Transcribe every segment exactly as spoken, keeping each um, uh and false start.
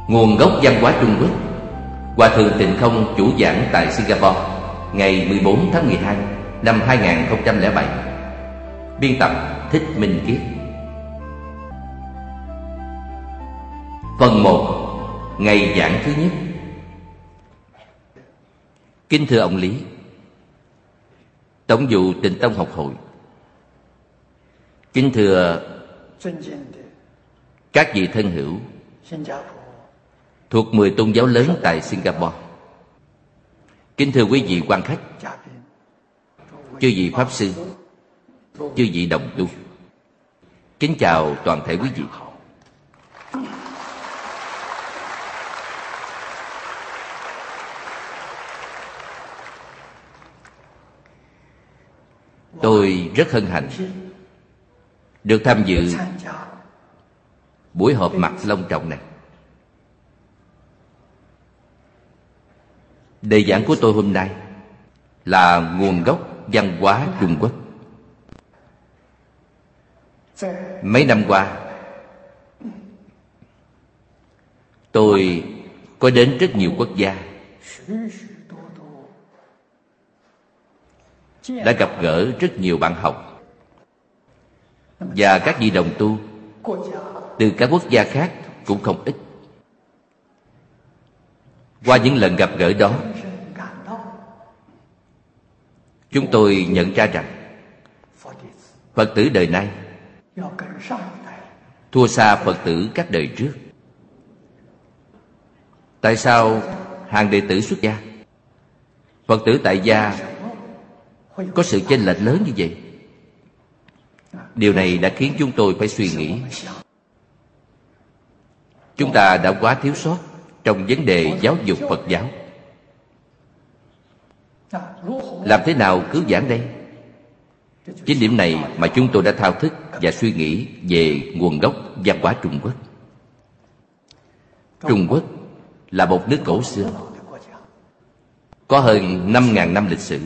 Nguồn gốc văn hóa Trung Quốc. Hòa thượng Tịnh Không chủ giảng tại Singapore ngày mười bốn tháng mười hai năm hai nghìn không trăm lẻ bảy. Biên tập Thích Minh Kiết. Phần một. Ngày giảng thứ nhất. Kính thưa ông Lý, Tổng vụ Tịnh Tông Học Hội. Kính thưa các vị thân hữu thuộc mười tôn giáo lớn tại Singapore. Kính thưa quý vị quan khách, chư vị pháp sư, chư vị đồng tu. Kính chào toàn thể quý vị. Tôi rất hân hạnh được tham dự buổi họp mặt long trọng này. Đề giảng của tôi hôm nay là nguồn gốc văn hóa Trung Quốc. Mấy năm qua, tôi có đến rất nhiều quốc gia, đã gặp gỡ rất nhiều bạn học và các vị đồng tu từ các quốc gia khác cũng không ít. Qua những lần gặp gỡ đó, chúng tôi nhận ra rằng Phật tử đời nay thua xa Phật tử các đời trước. Tại sao hàng đệ tử xuất gia, Phật tử tại gia có sự chênh lệch lớn như vậy? Điều này đã khiến chúng tôi phải suy nghĩ. Chúng ta đã quá thiếu sót trong vấn đề giáo dục Phật giáo. Làm thế nào cứu vãn đây? Chính điểm này mà chúng tôi đã thao thức và suy nghĩ về nguồn gốc văn hóa Trung Quốc. Trung Quốc là một nước cổ xưa, có hơn năm ngàn năm lịch sử.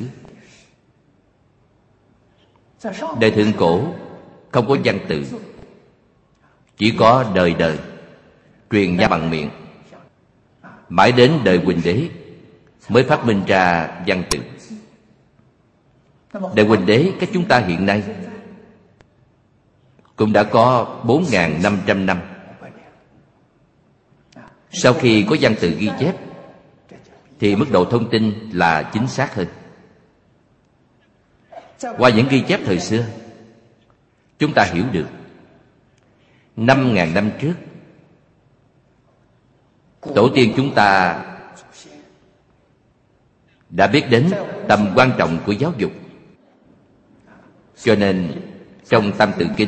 Đời thượng cổ không có văn tự, chỉ có đời đời truyền ra bằng miệng. Mãi đến đời Huỳnh Đế mới phát minh ra văn tự. Đời Huỳnh Đế cách chúng ta hiện nay cũng đã có bốn nghìn năm trăm năm. Sau khi có văn tự ghi chép thì mức độ thông tin là chính xác hơn. Qua những ghi chép thời xưa, chúng ta hiểu được năm ngàn năm trước, tổ tiên chúng ta đã biết đến tầm quan trọng của giáo dục. Cho nên trong Tam Tự Kinh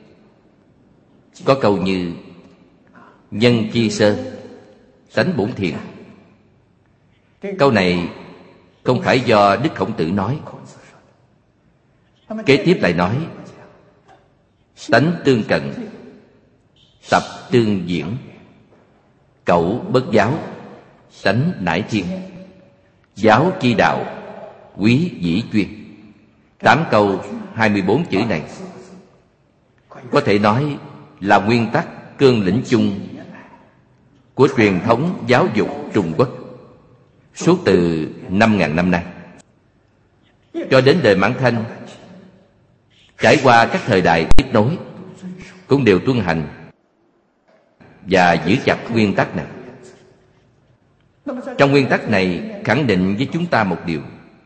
có câu như nhân chi sơ, tánh bổn thiện. Câu này không phải do Đức Khổng Tử nói. Kế tiếp lại nói tánh tương cận, tập tương diễn, cẩu bất giáo, tánh nải thiên, giáo chi đạo, quý dĩ chuyên. Tám câu hai mươi bốn chữ này có thể nói là nguyên tắc cương lĩnh chung của truyền thống giáo dục Trung Quốc suốt từ năm ngàn năm nay cho đến đời Mãn Thanh. Trải qua các thời đại tiếp nối, cũng đều tuân hành và giữ chặt nguyên tắc này. Trong nguyên tắc này khẳng định với chúng ta một điều,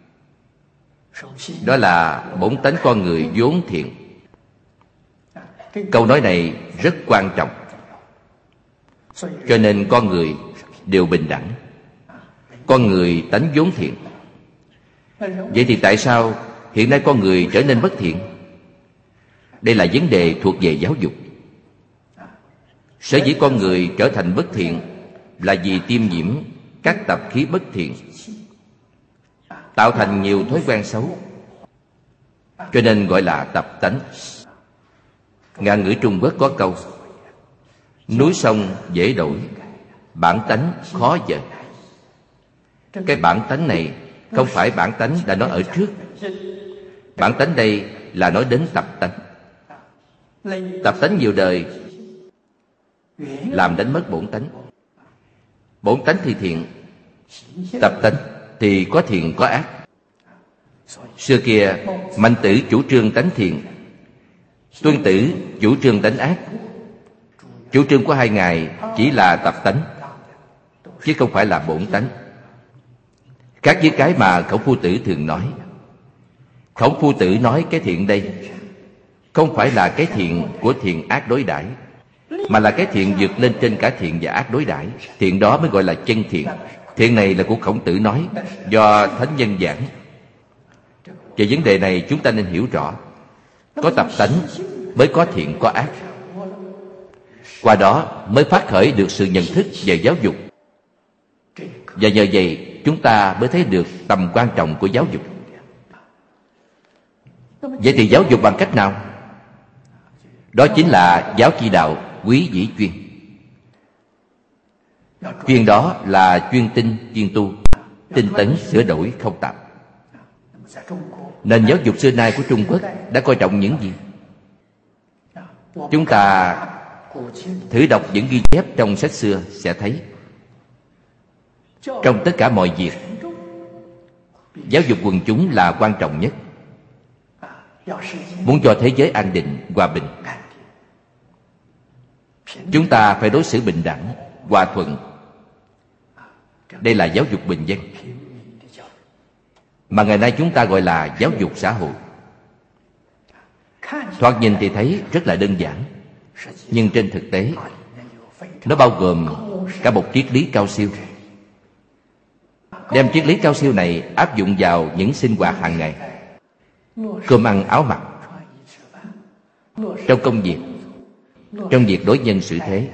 đó là bổn tánh con người vốn thiện. Câu nói này rất quan trọng. Cho nên con người đều bình đẳng, con người tánh vốn thiện. Vậy thì tại sao hiện nay con người trở nên bất thiện? Đây là vấn đề thuộc về giáo dục. Sở dĩ con người trở thành bất thiện là vì tiêm nhiễm các tập khí bất thiện, tạo thành nhiều thói quen xấu, cho nên gọi là tập tánh. Ngạn ngữ Trung Quốc có câu núi sông dễ đổi, bản tánh khó dời. Cái bản tánh này không phải bản tánh đã nói ở trước. Bản tánh đây là nói đến tập tánh. Tập tánh nhiều đời làm đánh mất bổn tánh. Bổn tánh thì thiện, tập tánh thì có thiện có ác. Xưa kia Mạnh Tử chủ trương tánh thiện, Tuân Tử chủ trương tánh ác. Chủ trương của hai ngài chỉ là tập tánh, chứ không phải là bổn tánh. Khác với cái mà Khổng Phu Tử thường nói. Khổng Phu Tử nói cái thiện đây không phải là cái thiện của thiện ác đối đãi, mà là cái thiện vượt lên trên cả thiện và ác đối đãi. Thiện đó mới gọi là chân thiện. Thiện này là của Khổng Tử nói, do thánh nhân giảng. Về vấn đề này chúng ta nên hiểu rõ. Có tập tánh mới có thiện có ác. Qua đó mới phát khởi được sự nhận thức về giáo dục. Và nhờ vậy chúng ta mới thấy được tầm quan trọng của giáo dục. Vậy thì giáo dục bằng cách nào? Đó chính là giáo chi đạo, quý dĩ chuyên. Chuyên đó là chuyên tinh, chuyên tu, tinh tấn, sửa đổi, không tạp. Nền giáo dục xưa nay của Trung Quốc đã coi trọng những gì? Chúng ta thử đọc những ghi chép trong sách xưa sẽ thấy, trong tất cả mọi việc, giáo dục quần chúng là quan trọng nhất. Muốn cho thế giới an định, hòa bình, chúng ta phải đối xử bình đẳng, hòa thuận. Đây là giáo dục bình dân, mà ngày nay chúng ta gọi là giáo dục xã hội. Thoạt nhìn thì thấy rất là đơn giản, nhưng trên thực tế nó bao gồm cả một triết lý cao siêu. Đem triết lý cao siêu này áp dụng vào những sinh hoạt hàng ngày: cơm ăn áo mặc, trong công việc, trong việc đối nhân xử thế.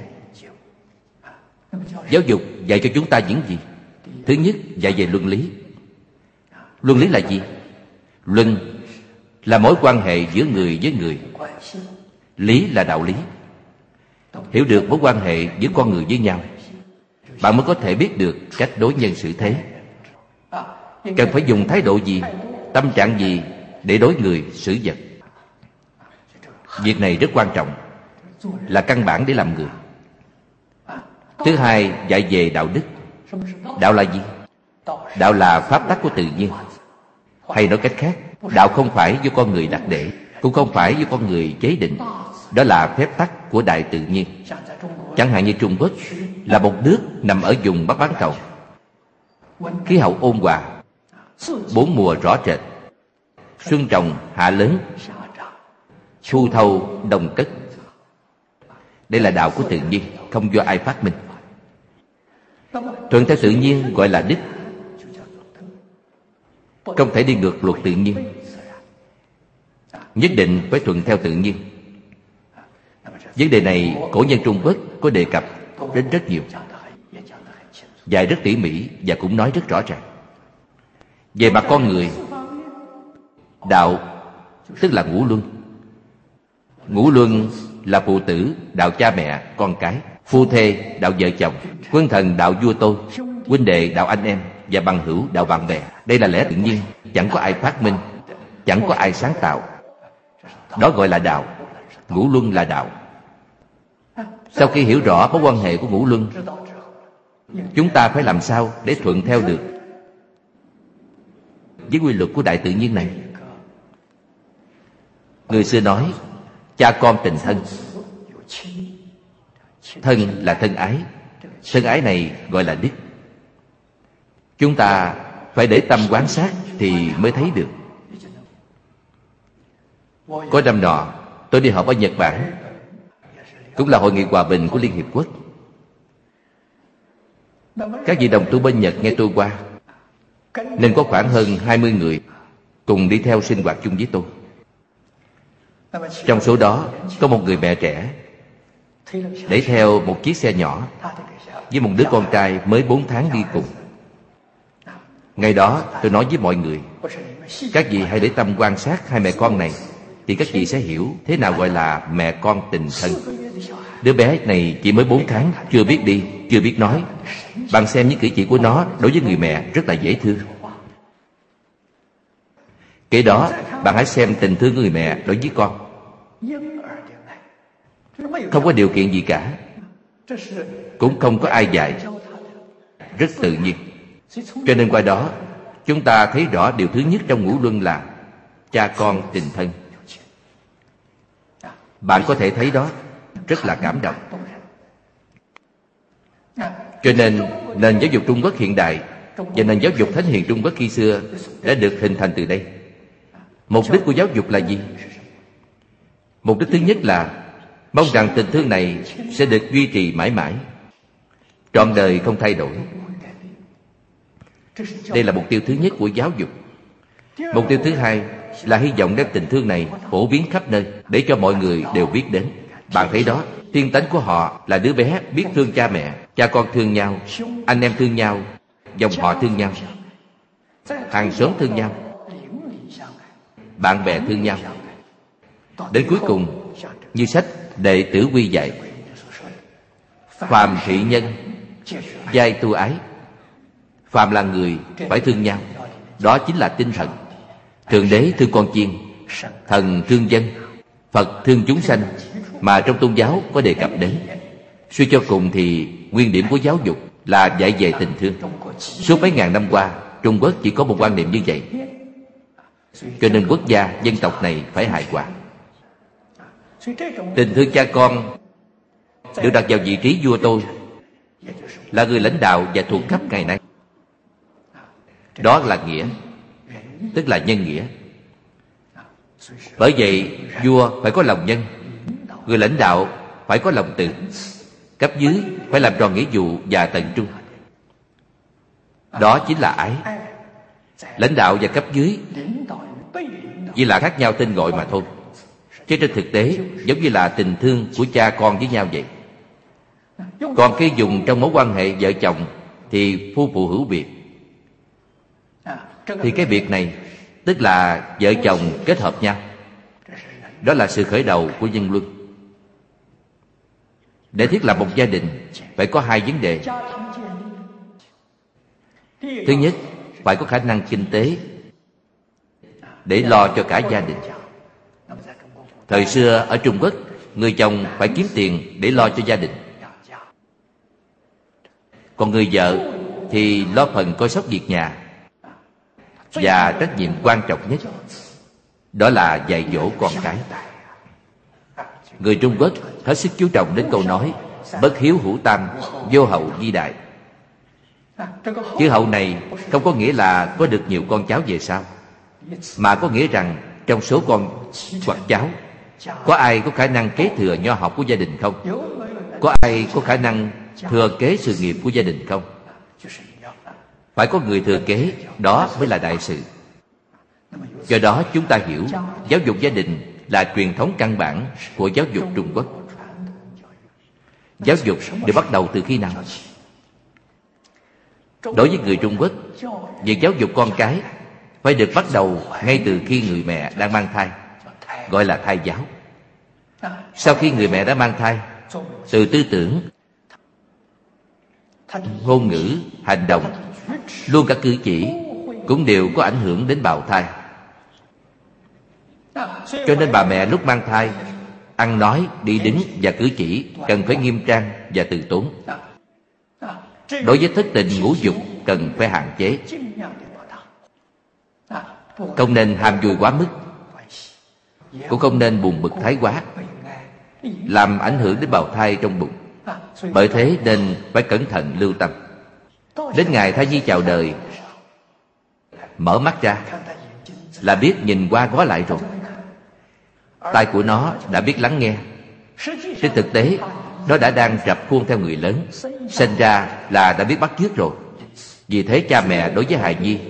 Giáo dục dạy cho chúng ta những gì? Thứ nhất, dạy về luân lý. Luân lý là gì? Luân là mối quan hệ giữa người với người. Lý là đạo lý. Hiểu được mối quan hệ giữa con người với nhau, bạn mới có thể biết được cách đối nhân xử thế. Cần phải dùng thái độ gì, tâm trạng gì để đối người xử vật. Việc này rất quan trọng, là căn bản để làm người. Thứ hai, dạy về đạo đức. Đạo là gì? Đạo là pháp tắc của tự nhiên. Hay nói cách khác, đạo không phải do con người đặt để, cũng không phải do con người chế định. Đó là phép tắc của đại tự nhiên. Chẳng hạn như Trung Quốc là một nước nằm ở vùng Bắc bán cầu. Khí hậu ôn hòa, bốn mùa rõ rệt: xuân trồng, hạ lớn, thu thâu, đồng cất. Đây là đạo của tự nhiên, không do ai phát minh. Thuận theo tự nhiên gọi là đức. Không thể đi ngược luật tự nhiên, nhất định phải thuận theo tự nhiên. Vấn đề này cổ nhân Trung Quốc có đề cập đến rất nhiều, dạy rất tỉ mỉ và cũng nói rất rõ ràng. Về mặt con người, đạo tức là ngũ luân. Ngũ luân là phụ tử, đạo cha mẹ, con cái; phu thê, đạo vợ chồng; quân thần, đạo vua tôi; huynh đệ, đạo anh em; và bằng hữu, đạo bạn bè. Đây là lẽ tự nhiên, chẳng có ai phát minh, chẳng có ai sáng tạo. Đó gọi là đạo. Ngũ luân là đạo. Sau khi hiểu rõ mối quan hệ của ngũ luân, chúng ta phải làm sao để thuận theo được với quy luật của đại tự nhiên này. Người xưa nói cha con tình thân. Thân là thân ái. Thân ái này gọi là đức. Chúng ta phải để tâm quan sát thì mới thấy được. Có năm nọ tôi đi họp ở Nhật Bản, cũng là hội nghị hòa bình của Liên Hiệp Quốc. Các vị đồng tu bên Nhật nghe tôi qua, nên có khoảng hơn hai mươi người cùng đi theo sinh hoạt chung với tôi. Trong số đó có một người mẹ trẻ đẩy theo một chiếc xe nhỏ với một đứa con trai mới bốn tháng đi cùng. Ngày đó tôi nói với mọi người, các vị hãy để tâm quan sát hai mẹ con này, thì các vị sẽ hiểu thế nào gọi là mẹ con tình thân. Đứa bé này chỉ mới bốn tháng, chưa biết đi, chưa biết nói. Bạn xem những cử chỉ của nó đối với người mẹ rất là dễ thương. Kế đó bạn hãy xem tình thương của người mẹ đối với con. Không có điều kiện gì cả, cũng không có ai dạy, rất tự nhiên. Cho nên qua đó chúng ta thấy rõ điều thứ nhất trong ngũ luân là cha con tình thân. Bạn có thể thấy đó, rất là cảm động. Cho nên nền giáo dục Trung Quốc hiện đại và nền giáo dục Thánh hiền Trung Quốc khi xưa đã được hình thành từ đây. Mục đích của giáo dục là gì? Mục đích thứ nhất là mong rằng tình thương này sẽ được duy trì mãi mãi, trọn đời không thay đổi. Đây là mục tiêu thứ nhất của giáo dục. Mục tiêu thứ hai là hy vọng đem tình thương này phổ biến khắp nơi để cho mọi người đều biết đến. Bạn thấy đó, thiên tánh của họ là đứa bé biết thương cha mẹ, cha con thương nhau, anh em thương nhau, dòng họ thương nhau, hàng xóm thương nhau, bạn bè thương nhau. Đến cuối cùng, như sách Đệ Tử Quy dạy, phàm thị nhân, giai tu ái. Phàm là người phải thương nhau. Đó chính là tinh thần. Thượng đế thương con chiên, thần thương dân, Phật thương chúng sanh, mà trong tôn giáo có đề cập đến. Suy cho cùng thì nguyên điểm của giáo dục là dạy về tình thương. Suốt mấy ngàn năm qua, Trung Quốc chỉ có một quan niệm như vậy. Cho nên quốc gia, dân tộc này phải hài hòa. Tình thương cha con được đặt vào vị trí vua tôi, là người lãnh đạo và thuộc cấp ngày nay. Đó là nghĩa, tức là nhân nghĩa. Bởi vậy vua phải có lòng nhân, người lãnh đạo phải có lòng từ, cấp dưới phải làm tròn nghĩa vụ và tận trung. Đó chính là ái. Lãnh đạo và cấp dưới chỉ là khác nhau tên gọi mà thôi, chứ trên thực tế giống như là tình thương của cha con với nhau vậy. Còn khi dùng trong mối quan hệ vợ chồng thì phu phụ hữu biệt. Thì cái việc này tức là vợ chồng kết hợp nhau. Đó là sự khởi đầu của nhân luân. Để thiết lập một gia đình phải có hai vấn đề. Thứ nhất, phải có khả năng kinh tế để lo cho cả gia đình. Thời xưa ở Trung Quốc, người chồng phải kiếm tiền để lo cho gia đình, còn người vợ thì lo phần coi sóc việc nhà. Và trách nhiệm quan trọng nhất đó là dạy dỗ con cái. Người Trung Quốc hết sức chú trọng đến câu nói bất hiếu hữu tam, vô hậu vi đại. Chữ hậu này không có nghĩa là có được nhiều con cháu về sau, mà có nghĩa rằng trong số con hoặc cháu, có ai có khả năng kế thừa nho học của gia đình không? Có ai có khả năng thừa kế sự nghiệp của gia đình không? Phải có người thừa kế, đó mới là đại sự. Do đó chúng ta hiểu giáo dục gia đình là truyền thống căn bản của giáo dục Trung Quốc. Giáo dục được bắt đầu từ khi nào? Đối với người Trung Quốc, việc giáo dục con cái phải được bắt đầu ngay từ khi người mẹ đang mang thai, gọi là thai giáo. Sau khi người mẹ đã mang thai, từ tư tưởng, ngôn ngữ, hành động, luôn cả cử chỉ cũng đều có ảnh hưởng đến bào thai. Cho nên bà mẹ lúc mang thai, ăn nói, đi đứng và cử chỉ cần phải nghiêm trang và từ tốn. Đối với thất tình ngũ dục cần phải hạn chế, không nên ham vui quá mức, cũng không nên buồn bực thái quá, làm ảnh hưởng đến bào thai trong bụng. Bởi thế nên phải cẩn thận lưu tâm. Đến ngày thai nhi chào đời, mở mắt ra là biết nhìn qua ngó lại rồi. Tai của nó đã biết lắng nghe. Trên thực tế, nó đã đang rập khuôn theo người lớn. Sinh ra là đã biết bắt chước rồi. Vì thế cha mẹ đối với hài nhi,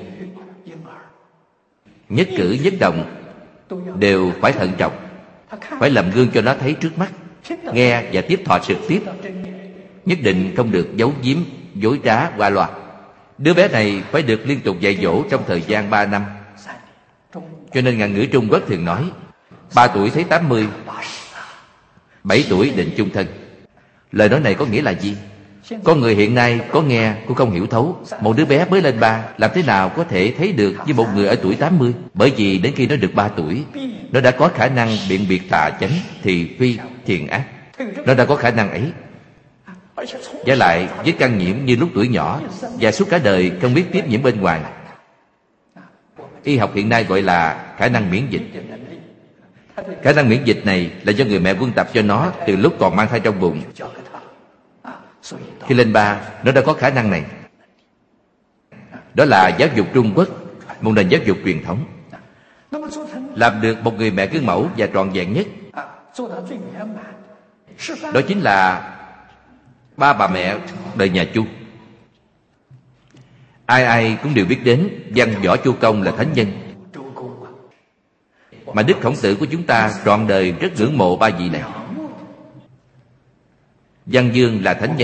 nhất cử nhất động đều phải thận trọng, phải làm gương cho nó thấy trước mắt, nghe và tiếp thọ trực tiếp. Nhất định không được giấu giếm, dối trá, qua loa. Đứa bé này phải được liên tục dạy dỗ trong thời gian ba năm. Cho nên ngạn ngữ Trung Quốc thường nói ba tuổi thấy tám mươi, bảy tuổi định chung thân. Lời nói này có nghĩa là gì? Con người hiện nay có nghe cũng không hiểu thấu. Một đứa bé mới lên ba làm thế nào có thể thấy được với một người ở tuổi tám mươi? Bởi vì đến khi nó được ba tuổi, nó đã có khả năng biện biệt tà chánh, thị phi, thiện ác. Nó đã có khả năng ấy. Và lại với căn nhiễm như lúc tuổi nhỏ và suốt cả đời không biết tiếp nhiễm bên ngoài, y học hiện nay gọi là khả năng miễn dịch. Khả năng miễn dịch này là do người mẹ quân tập cho nó từ lúc còn mang thai trong bụng. Khi lên ba, nó đã có khả năng này. Đó là giáo dục Trung Quốc, một nền giáo dục truyền thống. Làm được một người mẹ gương mẫu và trọn vẹn nhất, đó chính là ba bà mẹ đời nhà Chu. Ai ai cũng đều biết đến Văn Võ Chu Công là thánh nhân, mà Đức Khổng Tử của chúng ta trọn đời rất ngưỡng mộ ba vị này. Văn Dương là thánh nhân,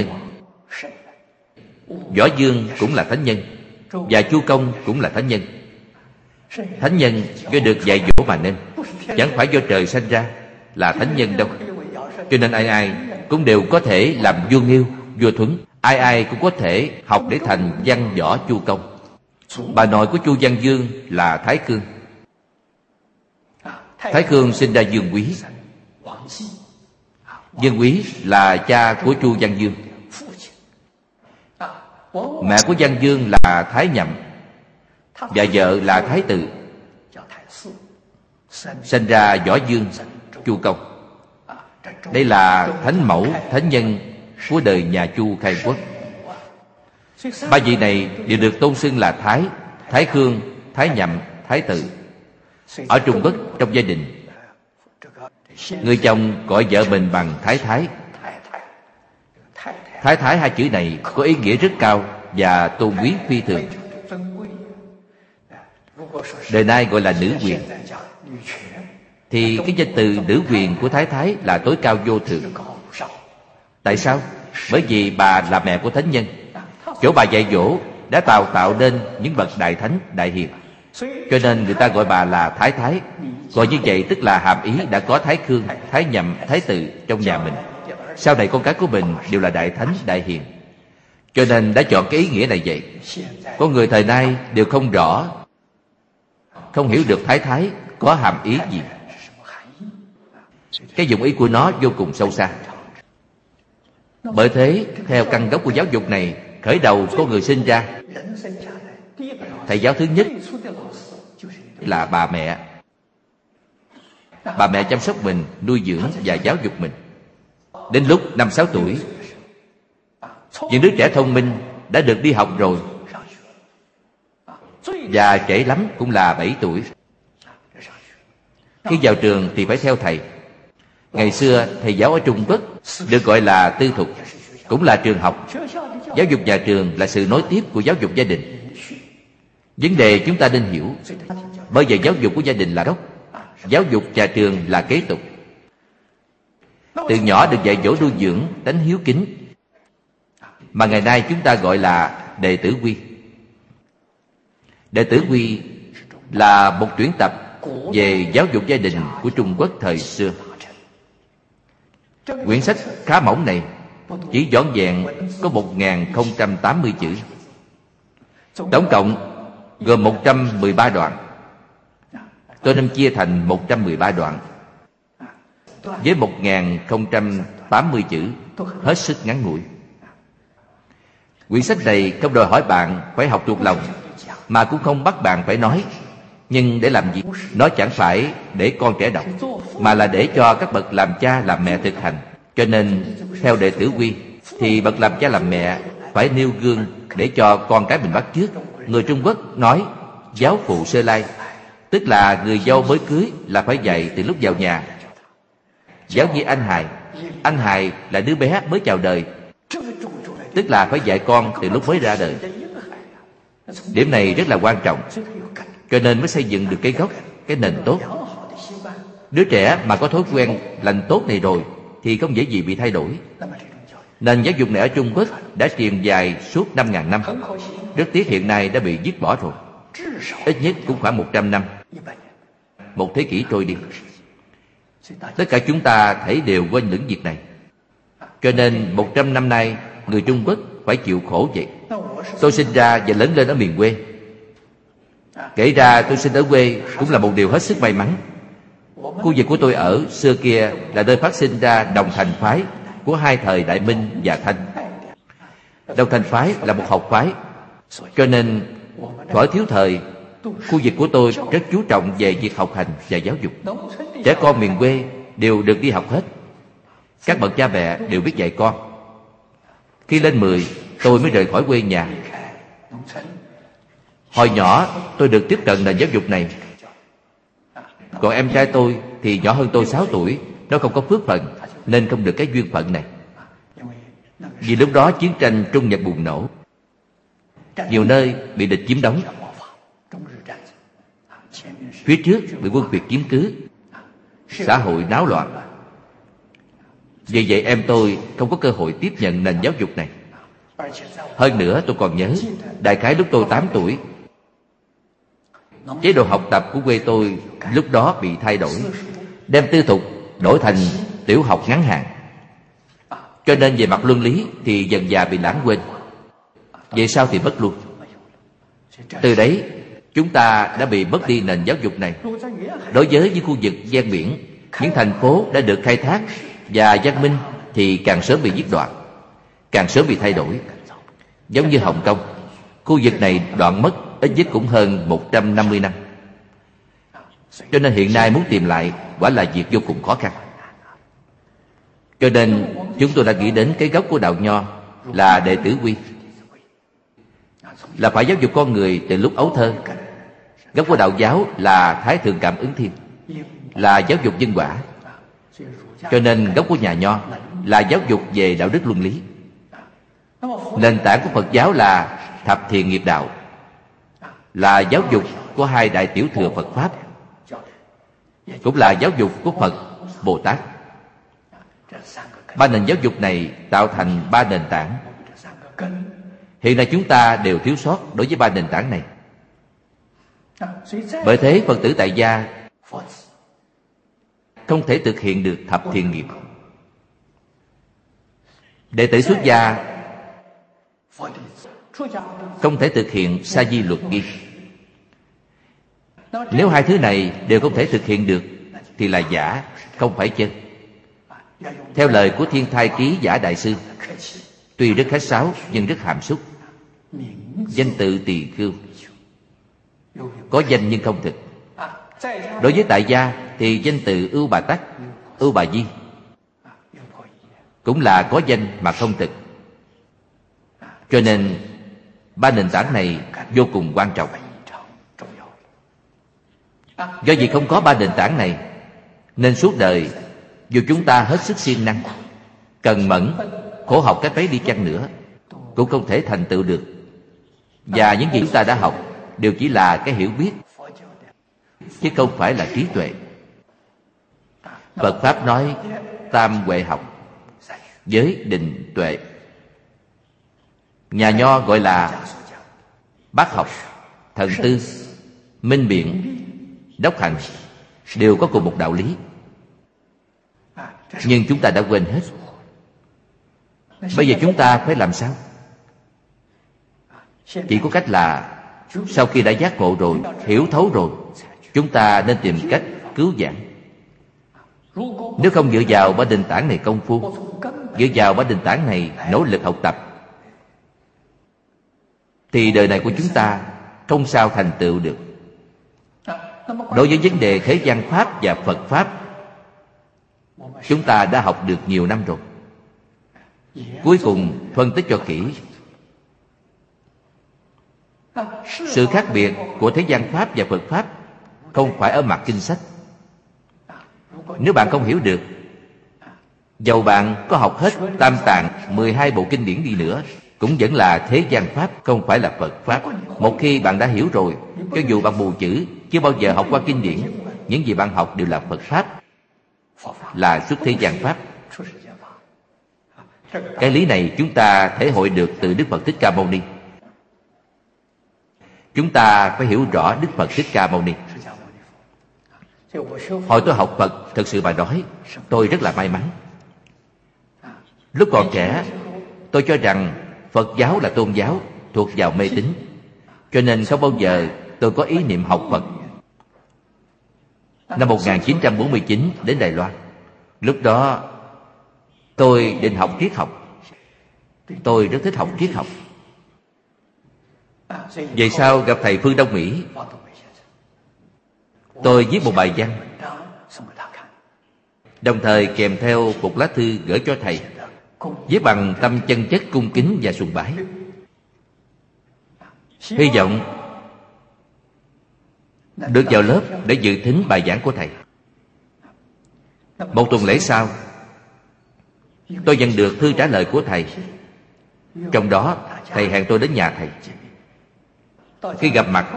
Võ Dương cũng là thánh nhân, và Chu Công cũng là thánh nhân. Thánh nhân do được dạy dỗ mà nên, chẳng phải do trời sanh ra là thánh nhân đâu. Cho nên ai ai cũng đều có thể làm vua Nghiêu, vua Thuấn. Ai ai cũng có thể học để thành Văn Võ Chu Công. Bà nội của Chu Văn Dương là Thái Cương. Thái Cương sinh ra Dương Quý. Dương Quý là cha của Chu Văn Dương. Mẹ của Văn Dương là Thái Nhậm, và vợ là Thái Từ. Sinh ra Võ Dương, Chu Công. Đây là thánh mẫu, thánh nhân của đời nhà Chu khai quốc. Ba vị này đều được tôn xưng là Thái, Thái Cương, Thái Nhậm, Thái Từ. Ở Trung Quốc, trong gia đình, người chồng gọi vợ mình bằng Thái Thái. Thái Thái hai chữ này có ý nghĩa rất cao và tôn quý phi thường. Đời nay gọi là nữ quyền, thì cái danh từ nữ quyền của Thái Thái là tối cao vô thượng. Tại sao? Bởi vì bà là mẹ của thánh nhân. Chỗ bà dạy dỗ đã tạo tạo nên những bậc đại thánh, đại hiền, cho nên người ta gọi bà là Thái Thái. Gọi như vậy tức là hàm ý đã có Thái Cương, Thái Nhậm, Thái Từ trong nhà mình. Sau này con cái của mình đều là đại thánh, đại hiền, cho nên đã chọn cái ý nghĩa này vậy. Có người thời nay đều không rõ, không hiểu được Thái Thái có hàm ý gì. Cái dụng ý của nó vô cùng sâu xa. Bởi thế, theo căn gốc của giáo dục này, khởi đầu có người sinh ra, thầy giáo thứ nhất là bà mẹ. Bà mẹ chăm sóc mình, nuôi dưỡng và giáo dục mình. Đến lúc năm sáu tuổi, những đứa trẻ thông minh đã được đi học rồi, và trễ lắm cũng là bảy tuổi. Khi vào trường thì phải theo thầy. Ngày xưa thầy giáo ở Trung Quốc được gọi là tư thục, cũng là trường học. Giáo dục nhà trường là sự nối tiếp của giáo dục gia đình. Vấn đề chúng ta nên hiểu, bởi vì giáo dục của gia đình là gốc, giáo dục nhà trường là kế tục. Từ nhỏ được dạy dỗ nuôi dưỡng tánh hiếu kính, mà ngày nay chúng ta gọi là đệ tử quy. Đệ tử quy là một tuyển tập về giáo dục gia đình của Trung Quốc thời xưa. Quyển sách khá mỏng này chỉ vỏn vẹn có một nghìn không trăm tám mươi chữ, tổng cộng gồm một trăm mười ba đoạn. Tôi nên chia thành một trăm mười ba đoạn với một nghìn không trăm tám mươi chữ, hết sức ngắn ngủi. Quyển sách này không đòi hỏi bạn phải học thuộc lòng, mà cũng không bắt bạn phải nói. Nhưng để làm gì? Nó chẳng phải để con trẻ đọc, mà là để cho các bậc làm cha làm mẹ thực hành. Cho nên theo đệ tử quy thì bậc làm cha làm mẹ phải nêu gương để cho con cái mình bắt chước. Người Trung Quốc nói giáo phụ sơ lai, tức là người dâu mới cưới là phải dạy từ lúc vào nhà. Giáo như anh hài, anh hài là đứa bé mới chào đời, tức là phải dạy con từ lúc mới ra đời. Điểm này rất là quan trọng, cho nên mới xây dựng được cái gốc, cái nền tốt. Đứa trẻ mà có thói quen lành tốt này rồi thì không dễ gì bị thay đổi. Nền giáo dục này ở Trung Quốc đã truyền dài suốt năm ngàn năm. Rất tiếc hiện nay đã bị dứt bỏ rồi. Ít nhất cũng khoảng một trăm năm, một thế kỷ trôi đi. Tất cả chúng ta thấy đều quên lửng việc này. Cho nên một trăm năm nay người Trung Quốc phải chịu khổ vậy. Tôi sinh ra và lớn lên ở miền quê. Kể ra tôi sinh ở quê cũng là một điều hết sức may mắn. Khu vực của tôi ở xưa kia là nơi phát sinh ra đồng thành phái của hai thời Đại Minh và Thanh. Đông Thanh phái là một học phái, cho nên thuở thiếu thời, khu vực của tôi rất chú trọng về việc học hành và giáo dục. Trẻ con miền quê đều được đi học hết. Các bậc cha mẹ đều biết dạy con. Khi lên mười, tôi mới rời khỏi quê nhà. Hồi nhỏ tôi được tiếp cận nền giáo dục này. Còn em trai tôi thì nhỏ hơn tôi sáu tuổi, nó không có phước phận nên không được cái duyên phận này. Vì lúc đó chiến tranh Trung Nhật bùng nổ, nhiều nơi bị địch chiếm đóng, phía trước bị quân Việt chiếm cứ, xã hội náo loạn. Vì vậy em tôi không có cơ hội tiếp nhận nền giáo dục này. Hơn nữa tôi còn nhớ, đại khái lúc tôi tám tuổi, chế độ học tập của quê tôi lúc đó bị thay đổi, đem tư thục đổi thành tiểu học ngắn hạn. Cho nên về mặt luân lý thì dần dà bị lãng quên. Về sau thì mất luôn. Từ đấy chúng ta đã bị mất đi nền giáo dục này. Đối với những khu vực ven biển, những thành phố đã được khai thác và văn minh thì càng sớm bị giết đoạn, càng sớm bị thay đổi. Giống như Hồng Kông, khu vực này đoạn mất ít nhất cũng hơn một trăm năm mươi năm. Cho nên hiện nay muốn tìm lại quả là việc vô cùng khó khăn. Cho nên chúng tôi đã nghĩ đến cái gốc của đạo Nho là đệ tử quy, là phải giáo dục con người từ lúc ấu thơ. Gốc của đạo giáo là Thái Thượng Cảm Ứng Thiên, là giáo dục nhân quả. Cho nên gốc của nhà Nho là giáo dục về đạo đức luân lý. Nền tảng của Phật giáo là thập thiện nghiệp đạo, là giáo dục của hai đại tiểu thừa Phật Pháp, cũng là giáo dục của Phật, Bồ Tát. Ba nền giáo dục này tạo thành ba nền tảng. Hiện nay chúng ta đều thiếu sót đối với ba nền tảng này. Bởi thế Phật tử tại gia không thể thực hiện được thập thiện nghiệp. Đệ tử xuất gia không thể thực hiện sa di luật nghi. Nếu hai thứ này đều không thể thực hiện được thì là giả, không phải chân. Theo lời của Thiên Thai Ký Giả Đại Sư, tuy rất khách sáo nhưng rất hàm xúc. Danh tự tỳ khưu, có danh nhưng không thực. Đối với tại gia thì danh từ Ưu Bà Tắc, Ưu Bà Di cũng là có danh mà không thực. Cho nên ba nền tảng này vô cùng quan trọng. Do vì không có ba nền tảng này nên suốt đời dù chúng ta hết sức siêng năng, cần mẫn, khổ học cách mấy đi chăng nữa cũng không thể thành tựu được. Và những gì chúng ta đã học đều chỉ là cái hiểu biết, chứ không phải là trí tuệ. Phật Pháp nói tam huệ học, giới, định, tuệ. Nhà Nho gọi là bát học, thần tư, minh biện, đốc hành, đều có cùng một đạo lý. Nhưng chúng ta đã quên hết. Bây giờ chúng ta phải làm sao? Chỉ có cách là sau khi đã giác ngộ rồi, hiểu thấu rồi, chúng ta nên tìm cách cứu vãn. Nếu không dựa vào ba nền tảng này công phu, dựa vào ba nền tảng này nỗ lực học tập, thì đời này của chúng ta không sao thành tựu được. Đối với vấn đề thế gian Pháp và Phật Pháp, chúng ta đã học được nhiều năm rồi. Cuối cùng phân tích cho kỹ. Sự khác biệt của thế gian Pháp và Phật Pháp không phải ở mặt kinh sách. Nếu bạn không hiểu được, dầu bạn có học hết Tam Tạng, mười hai bộ kinh điển đi nữa, cũng vẫn là thế gian Pháp, không phải là Phật Pháp. Một khi bạn đã hiểu rồi, cho dù bạn mù chữ, chưa bao giờ học qua kinh điển, những gì bạn học đều là Phật Pháp, là xuất thế gian Pháp. Cái lý này chúng ta thể hội được từ Đức Phật Thích Ca Mâu Ni. Chúng ta phải hiểu rõ Đức Phật Thích Ca Mâu Ni. Hồi tôi học Phật, thật sự mà nói, tôi rất là may mắn. Lúc còn trẻ, tôi cho rằng Phật giáo là tôn giáo thuộc vào mê tín, cho nên không bao giờ tôi có ý niệm học Phật. Năm một nghìn chín trăm bốn mươi chín đến Đài Loan. Lúc đó tôi định học triết học. Tôi rất thích học triết học. Về sau gặp thầy Phương Đông Mỹ, tôi viết một bài văn, đồng thời kèm theo một lá thư gửi cho thầy, viết bằng tâm chân chất cung kính và sùng bái. Hy vọng được vào lớp để dự thính bài giảng của thầy. Một tuần lễ sau, tôi nhận được thư trả lời của thầy. Trong đó, thầy hẹn tôi đến nhà thầy. Khi gặp mặt,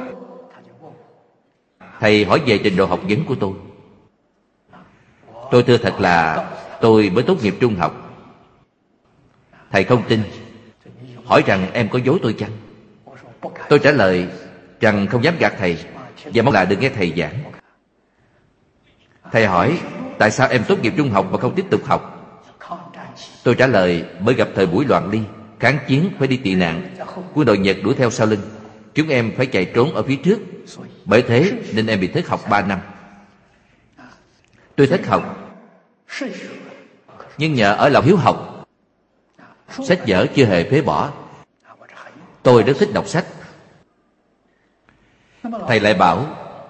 thầy hỏi về trình độ học vấn của tôi. Tôi thưa thật là tôi mới tốt nghiệp trung học. Thầy không tin, hỏi rằng em có dối tôi chăng? Tôi trả lời rằng không dám gạt thầy, và mong là được nghe thầy giảng. Thầy hỏi tại sao em tốt nghiệp trung học mà không tiếp tục học? Tôi trả lời mới gặp thời buổi loạn ly, kháng chiến phải đi tị nạn, quân đội Nhật đuổi theo sau lưng, chúng em phải chạy trốn ở phía trước. Bởi thế nên em bị thất học ba năm. Tôi thất học, nhưng nhờ ở lòng hiếu học, sách vở chưa hề phế bỏ. Tôi rất thích đọc sách. Thầy lại bảo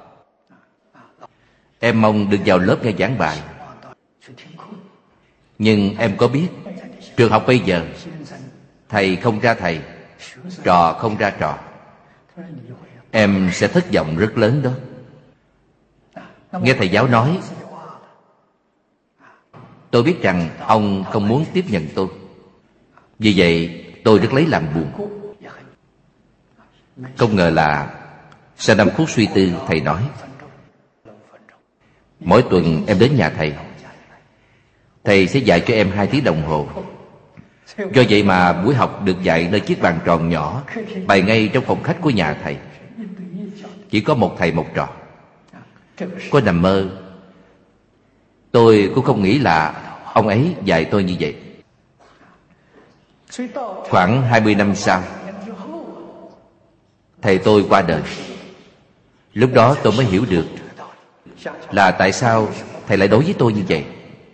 em mong được vào lớp nghe giảng bài. Nhưng em có biết trường học bây giờ thầy không ra thầy, trò không ra trò. Em sẽ thất vọng rất lớn đó. Nghe thầy giáo nói, tôi biết rằng ông không muốn tiếp nhận tôi. Vì vậy tôi rất lấy làm buồn. Không ngờ là sau năm phút suy tư, thầy nói mỗi tuần em đến nhà thầy, thầy sẽ dạy cho em hai tiếng đồng hồ. Do vậy mà buổi học được dạy nơi chiếc bàn tròn nhỏ bày ngay trong phòng khách của nhà thầy. Chỉ có một thầy một trò. Có nằm mơ, tôi cũng không nghĩ là ông ấy dạy tôi như vậy. Khoảng hai mươi năm sau, thầy tôi qua đời. Lúc đó tôi mới hiểu được là tại sao thầy lại đối với tôi như vậy.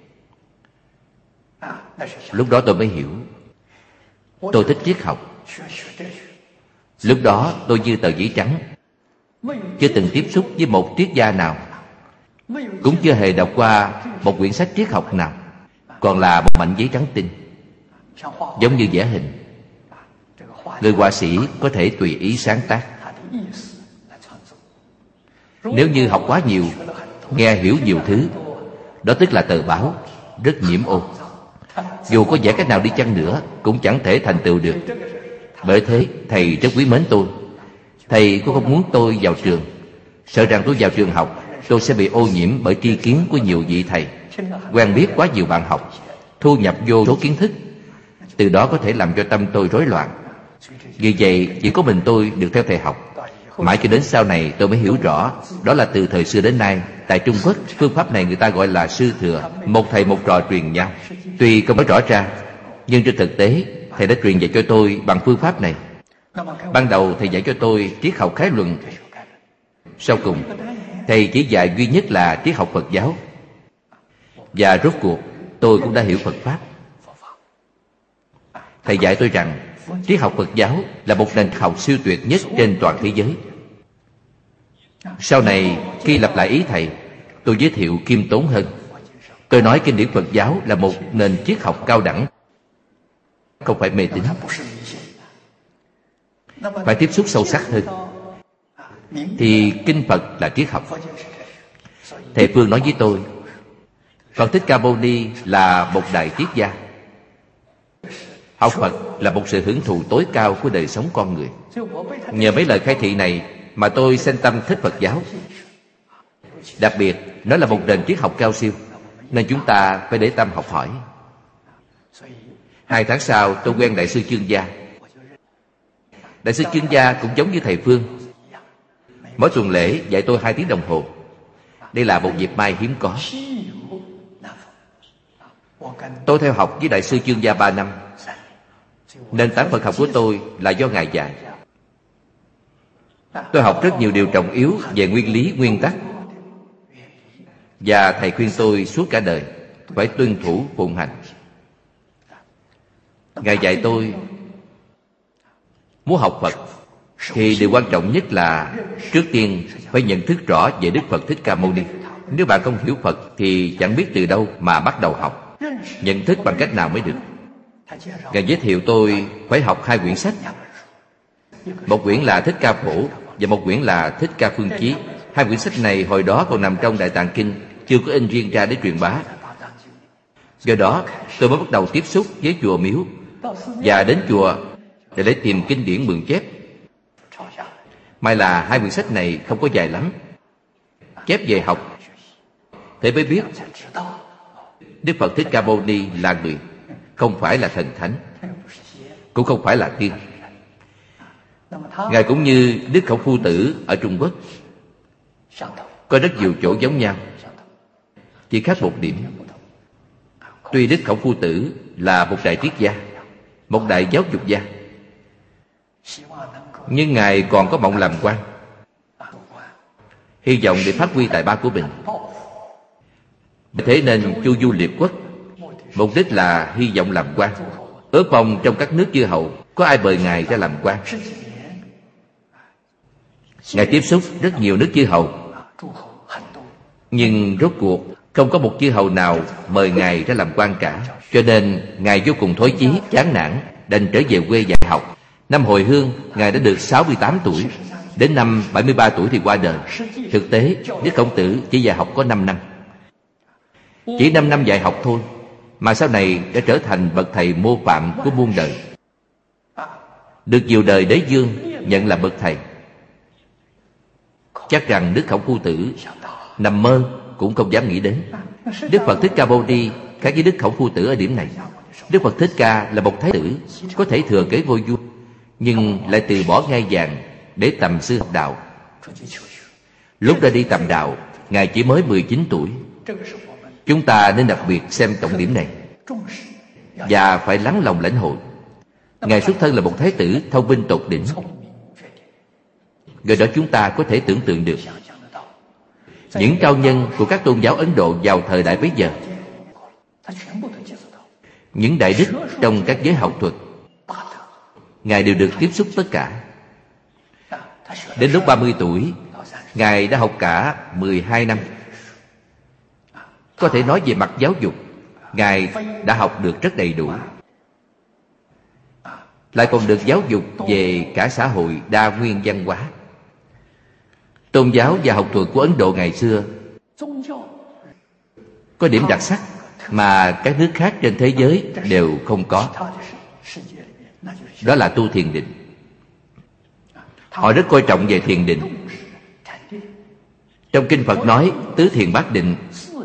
Lúc đó tôi mới hiểu tôi thích triết học. Lúc đó tôi như tờ giấy trắng, chưa từng tiếp xúc với một triết gia nào, cũng chưa hề đọc qua một quyển sách triết học nào, còn là một mảnh giấy trắng tinh, giống như vẽ hình. Người họa sĩ có thể tùy ý sáng tác. Nếu như học quá nhiều, nghe hiểu nhiều thứ, đó tức là tờ báo rất nhiễm ô. Dù có vẽ cách nào đi chăng nữa cũng chẳng thể thành tựu được. Bởi thế thầy rất quý mến tôi. Thầy cũng không muốn tôi vào trường, sợ rằng tôi vào trường học tôi sẽ bị ô nhiễm bởi tri kiến của nhiều vị thầy, quen biết quá nhiều bạn học, thu nhập vô số kiến thức, từ đó có thể làm cho tâm tôi rối loạn. Vì vậy chỉ có mình tôi được theo thầy học. Mãi cho đến sau này tôi mới hiểu rõ, đó là từ thời xưa đến nay tại Trung Quốc, phương pháp này người ta gọi là sư thừa, một thầy một trò truyền nhau. Tuy không nói rõ ra, nhưng trên thực tế thầy đã truyền dạy cho tôi bằng phương pháp này. Ban đầu thầy dạy cho tôi triết học khái luận. Sau cùng thầy chỉ dạy duy nhất là triết học Phật giáo. Và rốt cuộc tôi cũng đã hiểu Phật pháp. Thầy dạy tôi rằng triết học Phật giáo là một nền học siêu tuyệt nhất trên toàn thế giới. Sau này khi lặp lại ý thầy, tôi giới thiệu khiêm tốn hơn. Tôi nói kinh điển Phật giáo là một nền triết học cao đẳng, không phải mê tín, phải tiếp xúc sâu sắc hơn. Thì kinh Phật là triết học. Thầy Phương nói với tôi, Phật Thích Ca Mâu Ni là một đại triết gia. Học Phật là một sự hưởng thụ tối cao của đời sống con người. Nhờ mấy lời khai thị này mà tôi sinh tâm thích Phật giáo. Đặc biệt, nó là một nền triết học cao siêu, nên chúng ta phải để tâm học hỏi. Hai tháng sau tôi quen Đại sư Chương Gia. Đại sư Chương Gia cũng giống như thầy Phương, mỗi tuần lễ dạy tôi hai tiếng đồng hồ. Đây là một dịp may hiếm có. Tôi theo học với Đại sư Chương Gia ba năm. Nền tảng Phật học của tôi là do Ngài dạy. Tôi học rất nhiều điều trọng yếu về nguyên lý, nguyên tắc. Và thầy khuyên tôi suốt cả đời phải tuân thủ phụng hành. Ngài dạy tôi muốn học Phật thì điều quan trọng nhất là trước tiên phải nhận thức rõ về Đức Phật Thích Ca Mâu Ni. Nếu bạn không hiểu Phật thì chẳng biết từ đâu mà bắt đầu học, nhận thức bằng cách nào mới được. Ngài giới thiệu tôi phải học hai quyển sách. Một quyển là Thích Ca Phổ và một quyển là Thích Ca Phương Chí. Hai quyển sách này hồi đó còn nằm trong Đại Tạng Kinh, chưa có in riêng ra để truyền bá. Do đó tôi mới bắt đầu tiếp xúc với chùa miếu và đến chùa để lấy tìm kinh điển mượn chép. May là hai quyển sách này không có dài lắm, chép về học thế mới biết Đức Phật Thích Ca Mâu Ni là người, không phải là thần thánh, cũng không phải là tiên. Ngài cũng như Đức Khổng Phu Tử ở Trung Quốc, có rất nhiều chỗ giống nhau, chỉ khác một điểm. Tuy Đức Khổng Phu Tử là một đại triết gia, một đại giáo dục gia, nhưng Ngài còn có mộng làm quan, hy vọng để phát huy tài ba của mình. Thế nên chu du liệt quốc, mục đích là hy vọng làm quan. Ước mong trong các nước chư hầu có ai mời Ngài ra làm quan. Ngài tiếp xúc rất nhiều nước chư hầu, nhưng rốt cuộc không có một chư hầu nào mời Ngài ra làm quan cả. Cho nên Ngài vô cùng thối chí, chán nản, đành trở về quê dạy học. Năm hồi hương, Ngài đã được sáu mươi tám tuổi. Đến năm bảy mươi ba tuổi thì qua đời. Thực tế, Đức Khổng Tử chỉ dạy học có năm năm. Chỉ năm năm dạy học thôi, mà sau này đã trở thành bậc thầy mô phạm của muôn đời, được nhiều đời đế vương nhận là bậc thầy. Chắc rằng Đức Khổng Phu Tử nằm mơ cũng không dám nghĩ đến. Đức Phật Thích Ca Mâu Ni khác với Đức Khổng Phu Tử ở điểm này. Đức Phật Thích Ca là một thái tử, có thể thừa kế ngôi vua, nhưng lại từ bỏ ngai vàng để tầm sư học đạo. Lúc ra đi tầm đạo, Ngài chỉ mới mười chín tuổi. Chúng ta nên đặc biệt xem trọng điểm này và phải lắng lòng lãnh hội. Ngài xuất thân là một thái tử thông minh tột đỉnh. Người đó chúng ta có thể tưởng tượng được những cao nhân của các tôn giáo Ấn Độ vào thời đại bấy giờ, những đại đức trong các giới học thuật, Ngài đều được tiếp xúc tất cả. Đến lúc ba mươi tuổi, Ngài đã học cả mười hai năm. Có thể nói về mặt giáo dục, Ngài đã học được rất đầy đủ, lại còn được giáo dục về cả xã hội đa nguyên văn hóa. Tôn giáo và học thuật của Ấn Độ ngày xưa có điểm đặc sắc mà các nước khác trên thế giới đều không có. Đó là tu thiền định. Họ rất coi trọng về thiền định. Trong Kinh Phật nói tứ thiền bát định.